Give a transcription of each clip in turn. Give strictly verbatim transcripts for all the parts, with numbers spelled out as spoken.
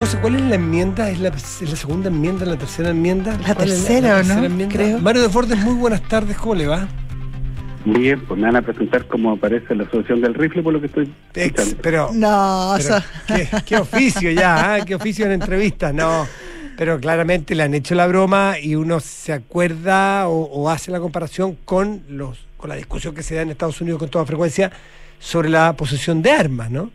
cosa, ¿cuál es la enmienda? ¿Es la, es la segunda enmienda, la tercera enmienda? La tercera, ¿o no? Enmienda? Creo. Mario Desbordes, muy buenas tardes, ¿cómo le va? Bien, pues me van a presentar cómo aparece la solución del rifle por lo que estoy Ex, pero, no, pero eso... ¿qué, qué oficio ya, ¿eh? ¿Qué oficio en entrevistas? No, pero claramente le han hecho la broma y uno se acuerda o, o hace la comparación con los con la discusión que se da en Estados Unidos con toda frecuencia sobre la posesión de armas, ¿no?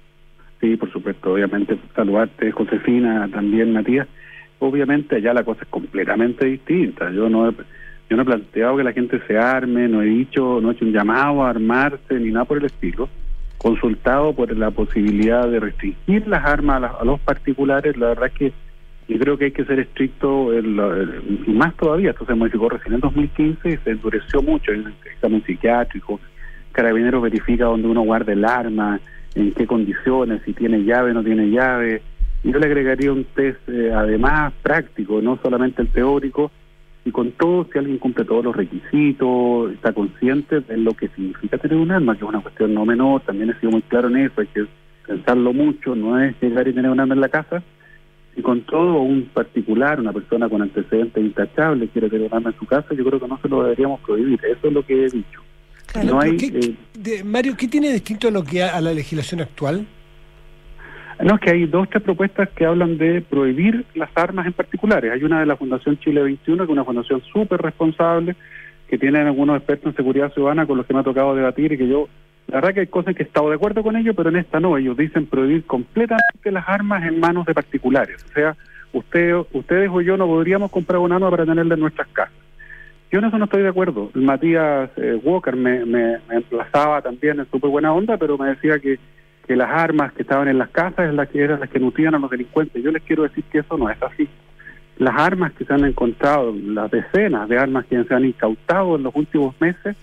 Sí, por supuesto, obviamente saludarte, Josefina, también Matías. Obviamente allá la cosa es completamente distinta. Yo no he, yo no he planteado que la gente se arme, no he dicho, no he hecho un llamado a armarse ni nada por el estilo. Consultado por la posibilidad de restringir las armas a, la, a los particulares, la verdad es que yo creo que hay que ser estricto, en lo, en, y más todavía, esto se modificó recién en dos mil quince y se endureció mucho en el examen psiquiátrico. Carabineros verifica dónde uno guarda el arma, en qué condiciones, si tiene llave o no tiene llave. Y yo le agregaría un test eh, además práctico, no solamente el teórico, y con todo, si alguien cumple todos los requisitos, está consciente de lo que significa tener un arma, que es una cuestión no menor, también he sido muy claro en eso, hay que pensarlo mucho, no es llegar y tener un arma en la casa. Y con todo, un particular, una persona con antecedentes intachables quiere tener un arma en su casa, yo creo que no se lo deberíamos prohibir. Eso es lo que he dicho. Claro, no hay, ¿qué, eh, de, Mario, ¿qué tiene distinto a lo que a, a la legislación actual? No, es que hay dos, tres propuestas que hablan de prohibir las armas en particulares. Hay una de la Fundación Chile veintiuno, que es una fundación súper responsable, que tienen algunos expertos en seguridad ciudadana con los que me ha tocado debatir y que yo... La verdad que hay cosas que he estado de acuerdo con ellos, pero en esta no. Ellos dicen prohibir completamente las armas en manos de particulares. O sea, usted, ustedes o yo no podríamos comprar un arma para tenerla en nuestras casas. Yo en eso no estoy de acuerdo. Matías eh, Walker me, me, me emplazaba también en súper buena onda, pero me decía que, que las armas que estaban en las casas es las que eran las que nutrían a los delincuentes. Yo les quiero decir que eso no es así. Las armas que se han encontrado, las decenas de armas que se han incautado en los últimos meses,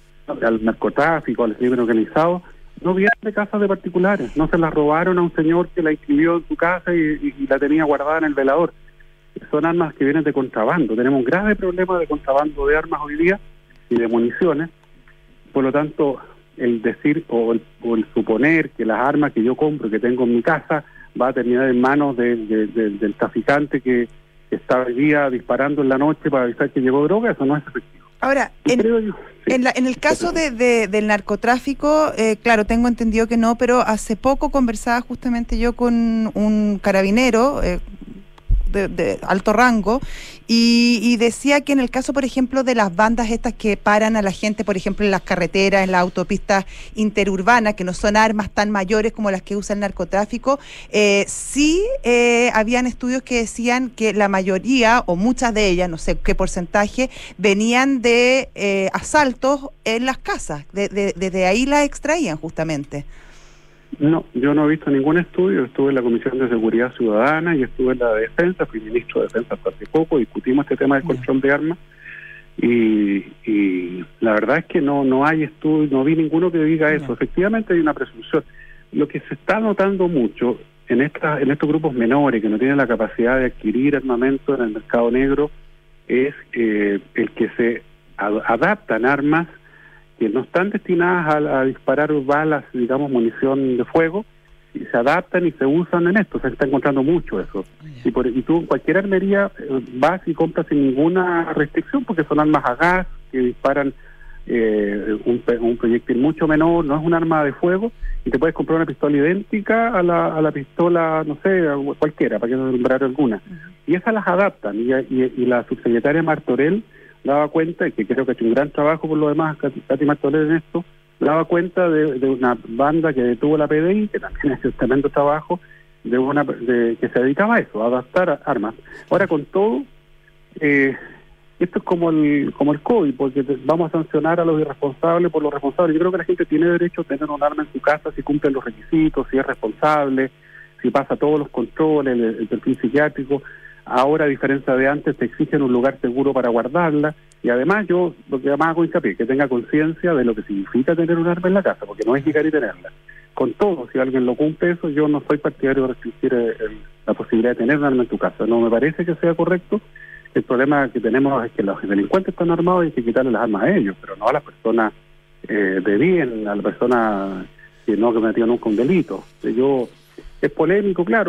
al narcotráfico, al crimen organizado, no vienen de casas de particulares, no se las robaron a un señor que la inscribió en su casa y, y, y la tenía guardada en el velador. Son armas que vienen de contrabando. Tenemos un grave problema de contrabando de armas hoy día y de municiones. Por lo tanto, el decir o el, o el suponer que las armas que yo compro, que tengo en mi casa, va a terminar en manos de, de, de, del traficante que está hoy día disparando en la noche para avisar que llevó droga, eso no es efectivo. Ahora, en, yo, sí. en, la, en el caso de, de, del narcotráfico, eh, claro, tengo entendido que no, pero hace poco conversaba justamente yo con un carabinero eh, de, de alto rango y, y decía que en el caso, por ejemplo, de las bandas estas que paran a la gente, por ejemplo, en las carreteras, en las autopistas interurbanas, que no son armas tan mayores como las que usa el narcotráfico, eh, sí eh, habían estudios que decían que la mayoría, o muchas de ellas, no sé qué porcentaje, venían de eh, asaltos en las casas, de, de, desde ahí las extraían justamente. No, yo no he visto ningún estudio. Estuve en la Comisión de Seguridad Ciudadana y estuve en la de Defensa, fui ministro de Defensa hasta hace poco, discutimos este tema del control de armas y, y la verdad es que no no hay estudio, no vi ninguno que diga eso. Efectivamente hay una presunción. Lo que se está notando mucho en esta, en estos grupos menores que no tienen la capacidad de adquirir armamento en el mercado negro es eh, el que se ad- adaptan armas que no están destinadas a, a disparar balas, digamos, munición de fuego, y se adaptan y se usan en esto. Se está encontrando mucho eso. Yeah. Y, por, y tú en cualquier armería eh, vas y compras sin ninguna restricción, porque son armas a gas que disparan eh, un, un proyectil mucho menor, no es un arma de fuego, y te puedes comprar una pistola idéntica a la, a la pistola, no sé, cualquiera, para que no nombrar alguna. Uh-huh. Y esas las adaptan, y, y, y la subsecretaria Martorell daba cuenta, y que creo que ha hecho un gran trabajo por lo demás, Katy Martorell en esto, daba cuenta de, de una banda que detuvo la P D I, que también ha hecho un tremendo trabajo, de una de, que se dedicaba a eso, a adaptar a armas. Ahora, con todo, eh, esto es como el como el COVID, porque te, vamos a sancionar a los irresponsables por los responsables. Yo creo que la gente tiene derecho a tener un arma en su casa si cumple los requisitos, si es responsable, si pasa todos los controles, el, el perfil psiquiátrico. Ahora, a diferencia de antes, te exigen un lugar seguro para guardarla. Y además yo, lo que más hago hincapié, que tenga conciencia de lo que significa tener un arma en la casa, porque no es llegar y tenerla. Con todo, si alguien lo cumple eso, yo no soy partidario de restringir el, el, la posibilidad de tener un arma en tu casa. No me parece que sea correcto. El problema que tenemos es que los delincuentes están armados y hay que quitarle las armas a ellos, pero no a las personas eh, de bien, a las personas que no han cometido nunca un delito. Yo, es polémico, claro,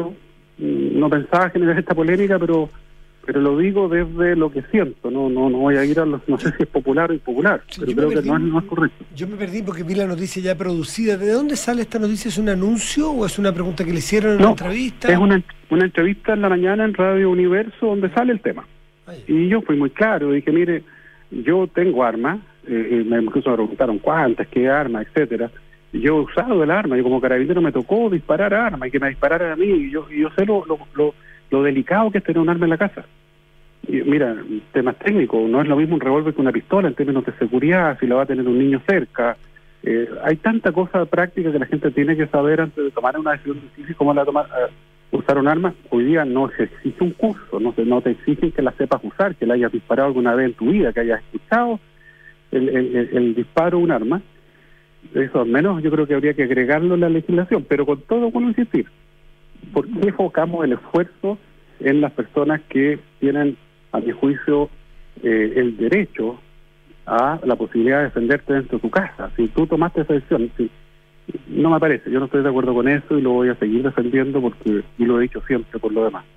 no pensaba generar esta polémica, pero pero lo digo desde lo que siento, no no no voy a ir a los, no sé si es popular o impopular, sí, pero creo que no es, no es correcto. Yo me perdí porque vi la noticia ya producida. ¿De dónde sale esta noticia? ¿Es un anuncio o es una pregunta que le hicieron en no, una entrevista? Es una, una entrevista en la mañana en Radio Universo donde sale el tema. Ay. Y yo fui muy claro, dije, mire, yo tengo armas, eh, me incluso me preguntaron cuántas, qué armas, etcétera. Yo he usado el arma, y como carabinero me tocó disparar armas y que me dispararan a mí, y yo, y yo sé lo, lo, lo lo delicado que es tener un arma en la casa. Y mira, temas técnicos, no es lo mismo un revólver que una pistola en términos de seguridad, si la va a tener un niño cerca. Eh, hay tanta cosa práctica que la gente tiene que saber antes de tomar una decisión difícil como la de tomar, uh, usar un arma. Hoy día no se exige un curso, no, se, no te exigen que la sepas usar, que la hayas disparado alguna vez en tu vida, que hayas escuchado el, el, el, el disparo de un arma. Eso al menos yo creo que habría que agregarlo en la legislación, pero con todo, bueno, insistir, ¿por qué enfocamos el esfuerzo en las personas que tienen, a mi juicio, eh, el derecho a la posibilidad de defenderte dentro de tu casa? Si tú tomaste esa decisión, si, no me parece, yo no estoy de acuerdo con eso y lo voy a seguir defendiendo porque, y lo he dicho siempre por lo demás.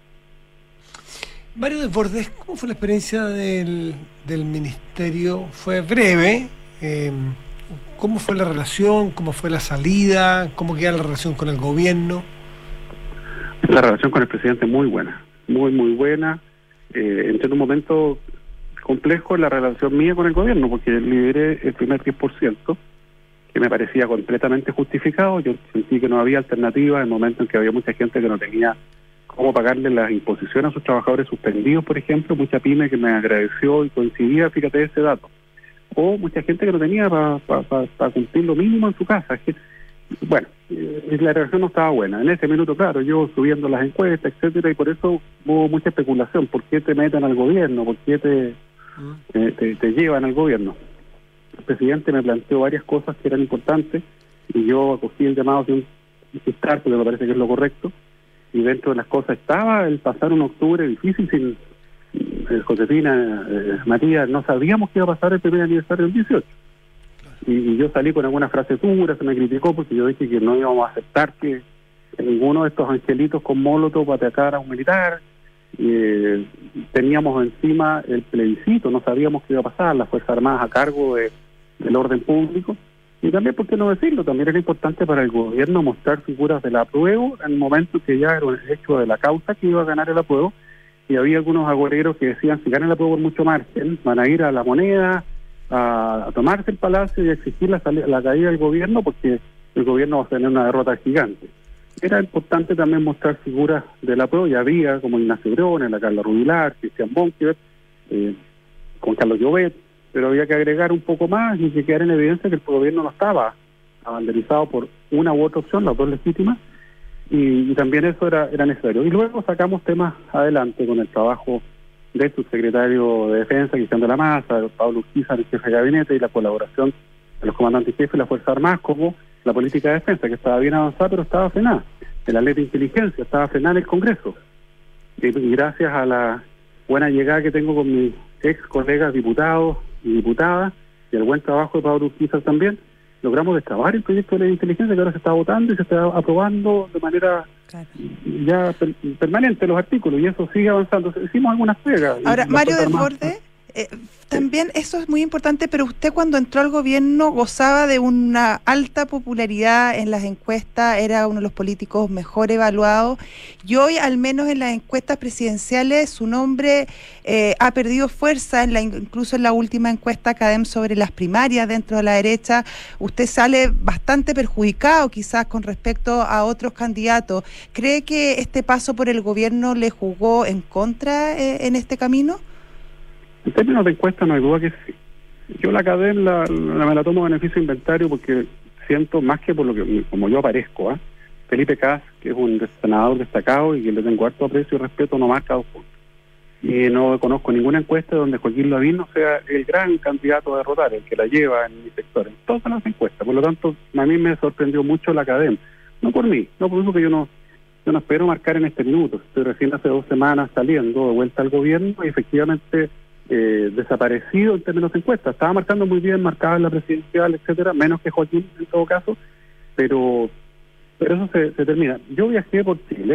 Mario Desbordes, ¿cómo fue la experiencia del, del ministerio? Fue breve, eh, ¿cómo fue la relación? ¿Cómo fue la salida? ¿Cómo queda la relación con el gobierno? La relación con el presidente muy buena, muy, muy buena. Eh, entré en un momento complejo en la relación mía con el gobierno, porque lideré el primer diez por ciento, que me parecía completamente justificado. Yo sentí que no había alternativa en el momento en que había mucha gente que no tenía cómo pagarle las imposiciones a sus trabajadores suspendidos, por ejemplo, mucha pyme que me agradeció y coincidía, fíjate ese dato. O mucha gente que no tenía para pa, pa, pa cumplir lo mínimo en su casa. Que, bueno, eh, la relación no estaba buena. En ese minuto, claro, yo subiendo las encuestas, etcétera, y por eso hubo mucha especulación. ¿Por qué te meten al gobierno? ¿Por qué te, te, te, te llevan al gobierno? El presidente me planteó varias cosas que eran importantes y yo acogí el llamado de insistir porque me parece que es lo correcto. Y dentro de las cosas estaba el pasar un octubre difícil sin eh, Josefina, eh, Matías, no sabíamos qué iba a pasar el primer aniversario del dieciocho. Y, y yo salí con alguna frase dura, se me criticó porque yo dije que no íbamos a aceptar que, que ninguno de estos angelitos con molotov atacara a un militar. Eh, teníamos encima el plebiscito, no sabíamos qué iba a pasar, las Fuerzas Armadas a cargo de, del orden público. Y también, ¿por qué no decirlo? También era importante para el gobierno mostrar figuras del apruebo en el momento que ya era un hecho de la causa que iba a ganar el apruebo. Y había algunos agoreros que decían, si gana el apruebo por mucho margen, van a ir a la moneda, a, a tomarse el palacio y a exigir la, la caída del gobierno porque el gobierno va a tener una derrota gigante. Era importante también mostrar figuras del apruebo, y había como Ignacio Briones, la Carla Rubilar, Cristian Bonker, eh, con Carlos Llobet, pero había que agregar un poco más y que quedara en evidencia que el gobierno no estaba abanderizado por una u otra opción, las dos legítimas, y, y también eso era, era necesario. Y luego sacamos temas adelante con el trabajo del subsecretario de Defensa, Cristian de la Maza, Pablo Urquiza, el jefe de gabinete, y la colaboración de los comandantes jefes de las Fuerzas Armadas, como la política de defensa, que estaba bien avanzada, pero estaba frenada. La ley de inteligencia estaba frenada en el Congreso. Y, y gracias a la buena llegada que tengo con mis ex colegas diputados y diputadas, y el buen trabajo de Pablo Urquiza también, logramos destrabar el proyecto de ley de inteligencia que ahora se está votando y se está aprobando de manera claro. ya per, permanente los artículos, y eso sigue avanzando. Hicimos algunas pegas. Ahora, Mario Desbordes, eh, también eso es muy importante, pero usted cuando entró al gobierno gozaba de una alta popularidad en las encuestas, era uno de los políticos mejor evaluados, y hoy al menos en las encuestas presidenciales su nombre eh, ha perdido fuerza, en la, incluso en la última encuesta CADEM sobre las primarias dentro de la derecha, usted sale bastante perjudicado quizás con respecto a otros candidatos. ¿Cree que este paso por el gobierno le jugó en contra eh, en este camino? En términos de encuesta no hay duda que sí. Yo la CADEM la, la, me la tomo beneficio de inventario porque siento, más que por lo que como yo aparezco, ¿eh? Felipe Cas, que es un senador destacado y que le tengo harto aprecio y respeto, no marca dos puntos. Y no conozco ninguna encuesta donde Joaquín Lavín no sea el gran candidato a derrotar, el que la lleva en mi sector, en todas las encuestas. Por lo tanto, a mí me sorprendió mucho la CADEM. No por mí, no por eso que yo no, yo no espero marcar en este minuto. Estoy recién hace dos semanas saliendo de vuelta al gobierno y efectivamente Eh, desaparecido en términos de encuestas. Estaba marcando muy bien, marcaba en la presidencial, etcétera, menos que Joaquín en todo caso, pero pero eso se, se termina. Yo viajé por Chile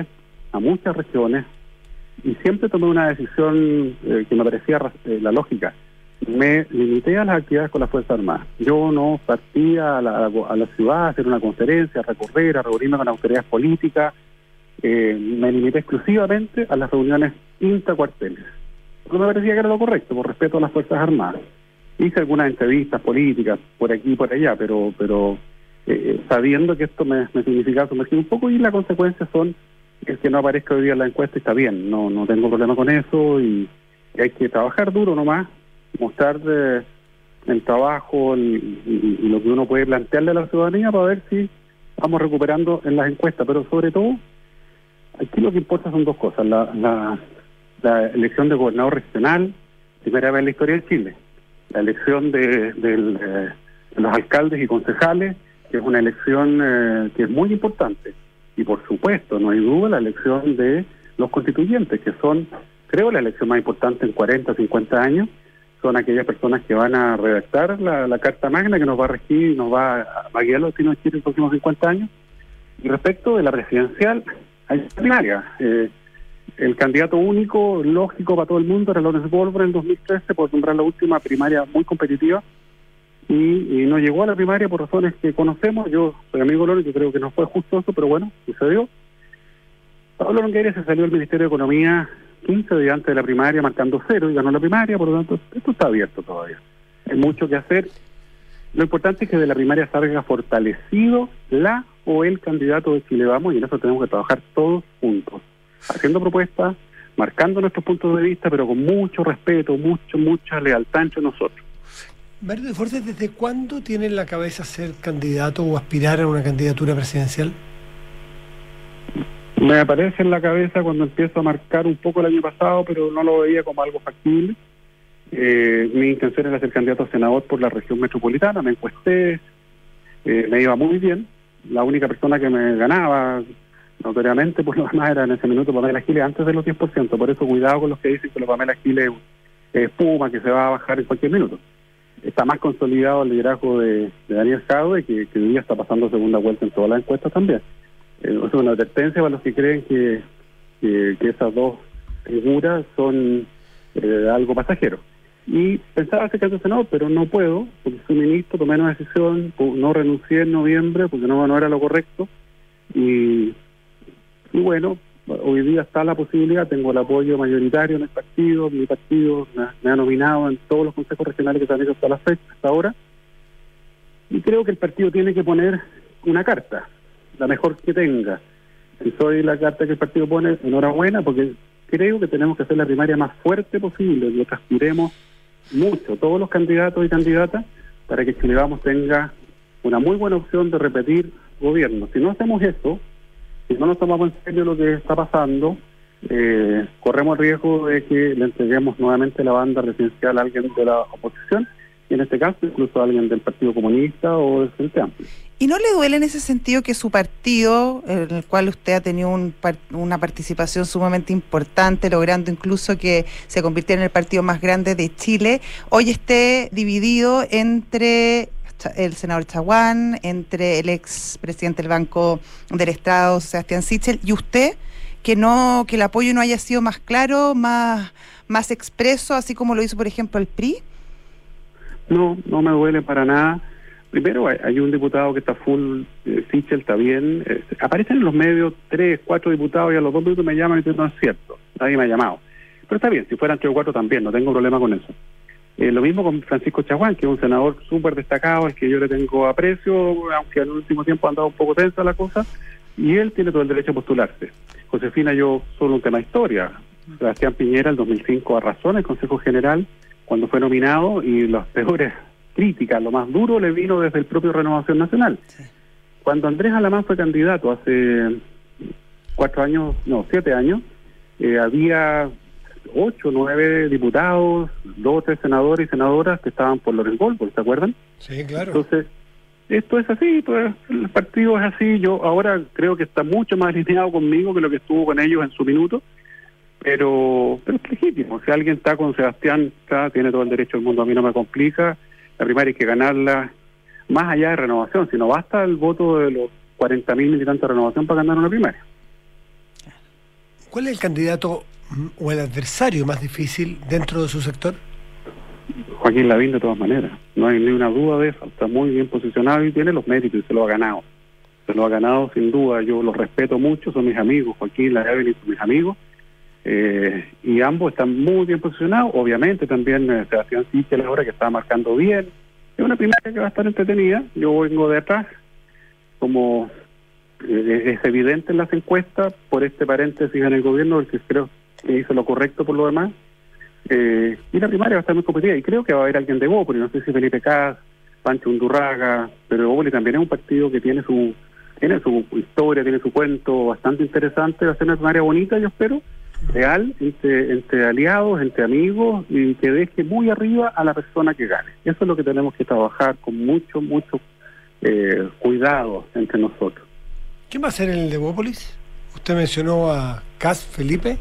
a muchas regiones y siempre tomé una decisión eh, que me parecía eh, la lógica. Me limité a las actividades con las Fuerzas Armadas. Yo no partía a la, a la ciudad a hacer una conferencia, a recorrer, a reunirme con autoridades políticas. Eh, me limité exclusivamente a las reuniones intracuarteles. Porque me parecía que era lo correcto, por respeto a las Fuerzas Armadas. Hice algunas entrevistas políticas por aquí y por allá, pero pero eh, sabiendo que esto me, me significaba sumergir un poco, y las consecuencias son el que no aparezca hoy día en la encuesta está bien, no no tengo problema con eso, y, y hay que trabajar duro nomás, mostrar de, el trabajo el, y, y lo que uno puede plantearle a la ciudadanía para ver si vamos recuperando en las encuestas, pero sobre todo aquí lo que importa son dos cosas: la, la, la elección de gobernador regional, primera vez en la historia de Chile, la elección de, de, de los alcaldes y concejales, que es una elección eh, que es muy importante, y por supuesto, no hay duda, la elección de los constituyentes, que son, creo, la elección más importante en cuarenta, cincuenta años. Son aquellas personas que van a redactar la, la Carta Magna que nos va a regir, nos va a, a guiar los destinos de Chile en los próximos cincuenta años. Y respecto de la presidencial, hay primaria. Eh, el candidato único, lógico para todo el mundo, era Lorenzo Pólvora en el dos mil trece, por nombrar la última primaria muy competitiva, y, y no llegó a la primaria por razones que conocemos. Yo soy amigo de Lorenzo, yo creo que no fue justo eso, pero bueno, sucedió. Pablo Longueira se salió del Ministerio de Economía quince días antes de la primaria, marcando cero, y ganó la primaria. Por lo tanto, esto está abierto todavía. Hay mucho que hacer. Lo importante es que de la primaria salga fortalecido la o el candidato de Chile Vamos, y en eso tenemos que trabajar todos juntos, haciendo propuestas, marcando nuestros puntos de vista, pero con mucho respeto, mucho, mucha lealtad entre nosotros. Mario de Forces, ¿desde cuándo tiene en la cabeza ser candidato o aspirar a una candidatura presidencial? Me aparece en la cabeza cuando empiezo a marcar un poco el año pasado, pero no lo veía como algo factible. Eh, mi intención era ser candidato a senador por la región metropolitana, me encuesté, eh, me iba muy bien. La única persona que me ganaba notoriamente por lo demás era en ese minuto Pamela Giles, antes de los diez por ciento. Por eso cuidado con los que dicen que la Pamela Giles es espuma, que se va a bajar en cualquier minuto. Está más consolidado el liderazgo de, de Daniel Jadwe, que, que hoy día está pasando segunda vuelta en todas las encuestas también. Eh, es una advertencia para los que creen que, que, que esas dos figuras son eh, algo pasajero. Y pensaba ser candidato a senador, pero no puedo, porque soy ministro, tomé una decisión, no renuncié en noviembre, porque no, no era lo correcto. Y, y bueno, hoy día está la posibilidad, tengo el apoyo mayoritario en el partido, mi partido me, me ha nominado en todos los consejos regionales que se han hecho hasta la fecha, hasta ahora. Y creo que el partido tiene que poner una carta, la mejor que tenga. Si soy la carta que el partido pone, enhorabuena, porque creo que tenemos que hacer la primaria más fuerte posible, lo que aspiremos mucho, todos los candidatos y candidatas, para que Chile Vamos tenga una muy buena opción de repetir gobierno. Si no hacemos eso, si no nos tomamos en serio lo que está pasando, eh, corremos el riesgo de que le entreguemos nuevamente la banda presidencial a alguien de la oposición, y en este caso incluso a alguien del Partido Comunista o del Frente Amplio. ¿Y no le duele en ese sentido que su partido, en el cual usted ha tenido un, una participación sumamente importante, logrando incluso que se convirtiera en el partido más grande de Chile, hoy esté dividido entre el senador Chaguán, entre el ex presidente del Banco del Estado, Sebastián Sichel, y usted, que no, que el apoyo no haya sido más claro, más, más expreso, así como lo hizo, por ejemplo, el P R I? No, no me duele para nada. Primero, hay, hay un diputado que está full, eh, Sichel está bien. Eh, aparecen en los medios tres, cuatro diputados, y a los dos minutos me llaman y dicen, no es cierto, nadie me ha llamado. Pero está bien, si fueran tres o cuatro también, no tengo problema con eso. Eh, lo mismo con Francisco Chaguán, que es un senador súper destacado, al que yo le tengo aprecio, aunque en el último tiempo ha andado un poco tensa la cosa, y él tiene todo el derecho a postularse. Josefina, yo solo un tema de historia. Sebastián Piñera, el dos mil cinco, arrasó en el Consejo General cuando fue nominado, y las peores críticas, lo más duro, le vino desde el propio Renovación Nacional. Sí. Cuando Andrés Alamán fue candidato hace cuatro años, no, siete años, eh, había ocho, nueve diputados, dos o tres senadores y senadoras que estaban por Lorenzo Pólvora, ¿se acuerdan? Sí, claro. Entonces, esto es así, pues, el partido es así. Yo ahora creo que está mucho más alineado conmigo que lo que estuvo con ellos en su minuto, pero, pero es legítimo. Si alguien está con Sebastián, está, tiene todo el derecho del mundo, a mí no me complica. La primaria hay que ganarla más allá de Renovación, si no basta el voto de los cuarenta mil militantes de Renovación para ganar una primaria. ¿Cuál es el candidato o el adversario más difícil dentro de su sector? Joaquín Lavín, de todas maneras. No hay ni una duda de eso. Está muy bien posicionado y tiene los méritos y se lo ha ganado. Se lo ha ganado sin duda. Yo los respeto mucho, son mis amigos. Joaquín Lavín son mis amigos. Eh, y ambos están muy bien posicionados. Obviamente también eh, Sebastián Sichel ahora que está marcando bien. Es una primaria que va a estar entretenida. Yo vengo de atrás. Como eh, es evidente en las encuestas, por este paréntesis en el gobierno, el que creo que hizo lo correcto por lo demás. Eh, y la primaria va a estar muy competida. Y creo que va a haber alguien de Bópoli. No sé si Felipe Cas, Pancho Undurraga. Pero Bópoli también es un partido que tiene su tiene su historia, tiene su cuento bastante interesante. Va a ser una primaria bonita, yo espero. Real, entre, entre aliados, entre amigos, y que deje muy arriba a la persona que gane. Eso es lo que tenemos que trabajar con mucho, mucho eh, cuidado entre nosotros. ¿Quién va a ser el de Bópolis? Usted mencionó a Cas Felipe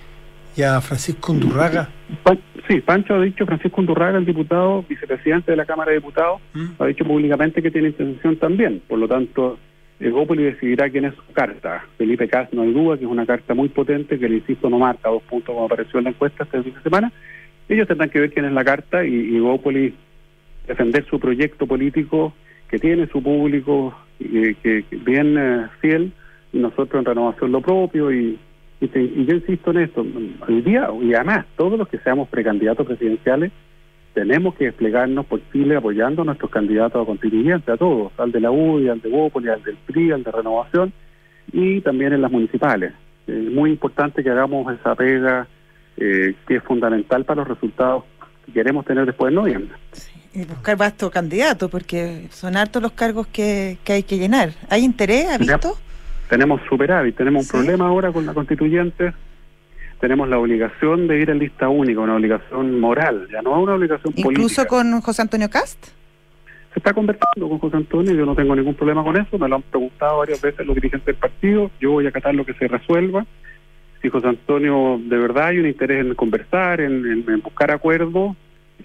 y a Francisco Undurraga. Pan, sí, Pancho ha dicho, Francisco Undurraga, el diputado, vicepresidente de la Cámara de Diputados, ¿Mm? ha dicho públicamente que tiene intención también. Por lo tanto, el Bópoli decidirá quién es su carta. Felipe Cas, no hay duda que es una carta muy potente, que le insisto no marca dos puntos como apareció en la encuesta este fin de semana. Ellos tendrán que ver quién es la carta y, y Bópoli defender su proyecto político que tiene su público eh, que, que bien eh, fiel, y nosotros en Renovación lo propio. Y, y, te, y yo insisto en esto, hoy día y además todos los que seamos precandidatos presidenciales tenemos que desplegarnos por Chile apoyando a nuestros candidatos a constituyentes, a todos, al de la U D I, al de Bópoli, al del P R I, al de Renovación, y también en las municipales. Es eh, muy importante que hagamos esa pega eh, que es fundamental para los resultados que queremos tener después de noviembre. Sí, y buscar vasto candidato, porque son hartos los cargos que, que hay que llenar. ¿Hay interés? ¿Ha visto? Tenemos superávit, tenemos un ¿Sí? problema ahora con la constituyente. Tenemos la obligación de ir en lista única, una obligación moral, ya no una obligación ¿Incluso política. ¿Incluso con José Antonio Cast? Se está conversando con José Antonio, yo no tengo ningún problema con eso, me lo han preguntado varias veces los dirigentes del partido, yo voy a acatar lo que se resuelva. Si José Antonio de verdad hay un interés en conversar, en, en, en buscar acuerdos,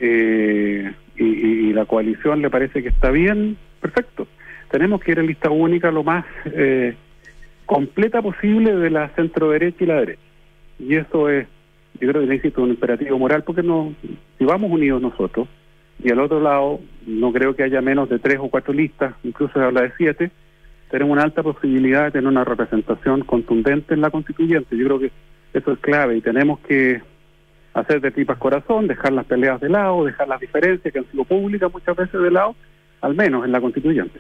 eh, y, y, y la coalición le parece que está bien, perfecto. Tenemos que ir en lista única lo más eh, completa posible de la centro derecha y la derecha. Y eso es, yo creo que necesita un imperativo moral, porque no, si vamos unidos nosotros, y al otro lado, no creo que haya menos de tres o cuatro listas, incluso se habla de siete, tenemos una alta posibilidad de tener una representación contundente en la constituyente. Yo creo que eso es clave y tenemos que hacer de tripas corazón, dejar las peleas de lado, dejar las diferencias que han sido públicas muchas veces de lado, al menos en la constituyente.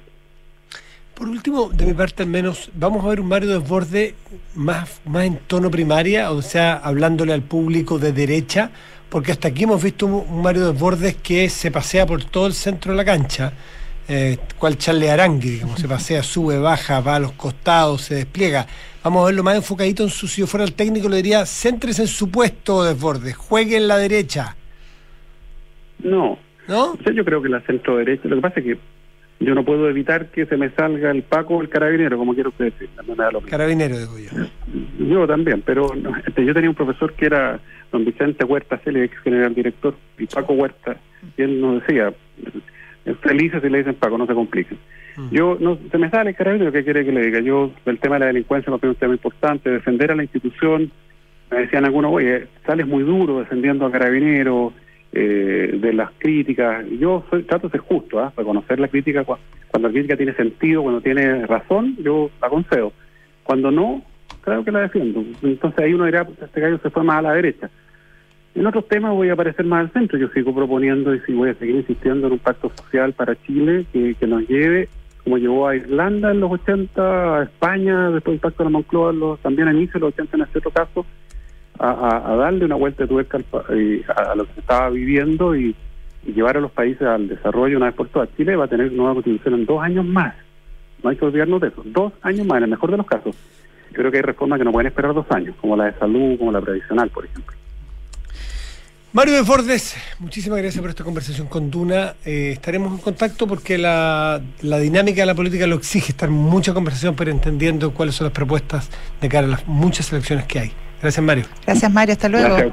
Por último, de mi parte al menos, vamos a ver un Mario Desbordes más, más en tono primaria, o sea, hablándole al público de derecha, porque hasta aquí hemos visto un, un Mario Desbordes que se pasea por todo el centro de la cancha, eh, cual Charles Arangui, digamos, se pasea, sube, baja, va a los costados, se despliega. Vamos a verlo más enfocadito en su, si yo fuera el técnico le diría, céntrese en su puesto, Desbordes, juegue en la derecha. No, ¿no? O sea, yo creo que la centro derecha, lo que pasa es que yo no puedo evitar que se me salga el Paco o el Carabinero, como quiero usted decir. No me da lo mismo. Carabinero, digo yo. Yo también, pero no, este, yo tenía un profesor que era don Vicente Huerta, el ex general director, y Paco Huerta, y él nos decía, felices si le dicen Paco, no se compliquen. Mm. Yo, no, se me sale el Carabinero, ¿qué quiere que le diga? Yo, el tema de la delincuencia me parece un tema importante, defender a la institución. Me decían algunos, oye, sales muy duro defendiendo a Carabinero, Eh, de las críticas. Yo soy, trato de ser justo, ¿eh? reconocer la crítica cu- cuando la crítica tiene sentido, cuando tiene razón, yo la concedo. Cuando no, creo que la defiendo. Entonces ahí uno dirá, este gallo se fue más a la derecha. En otros temas voy a aparecer más al centro. Yo sigo proponiendo y sí voy a seguir insistiendo en un pacto social para Chile que, que nos lleve, como llevó a Irlanda en los ochenta, a España, después del pacto de la Moncloa, los, también a inicio de los ochenta en este otro caso, A, a, a darle una vuelta de tuerca al, a, a lo que se estaba viviendo y, y llevar a los países al desarrollo una vez por todas. Chile va a tener nueva constitución en dos años más. No hay que olvidarnos de eso. Dos años más, en el mejor de los casos. Yo creo que hay reformas que no pueden esperar dos años, como la de salud, como la previsional, por ejemplo. Mario Desbordes, muchísimas gracias por esta conversación con Duna. Eh, estaremos en contacto porque la, la dinámica de la política lo exige, estar en mucha conversación, pero entendiendo cuáles son las propuestas de cara a las muchas elecciones que hay. Gracias, Mario. Gracias, Mario. Hasta luego. Gracias.